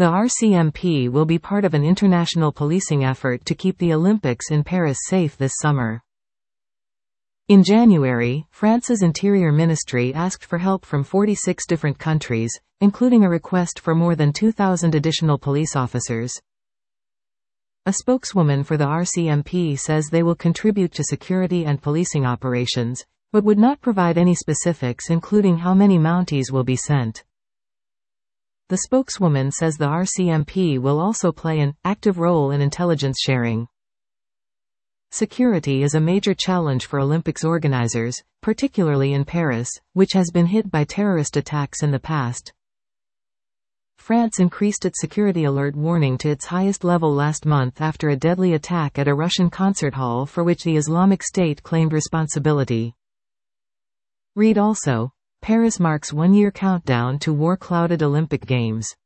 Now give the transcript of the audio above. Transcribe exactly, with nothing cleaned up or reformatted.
The R C M P will be part of an international policing effort to keep the Olympics in Paris safe this summer. In January, France's Interior Ministry asked for help from forty-six different countries, including a request for more than two thousand additional police officers. A spokeswoman for the R C M P says they will contribute to security and policing operations, but would not provide any specifics including how many Mounties will be sent. The spokeswoman says the R C M P will also play an active role in intelligence sharing. Security is a major challenge for Olympics organizers, particularly in Paris, which has been hit by terrorist attacks in the past. France increased its security alert warning to its highest level last month after a deadly attack at a Russian concert hall for which the Islamic State claimed responsibility. Read also, Paris marks one-year countdown to war-clouded Olympic Games.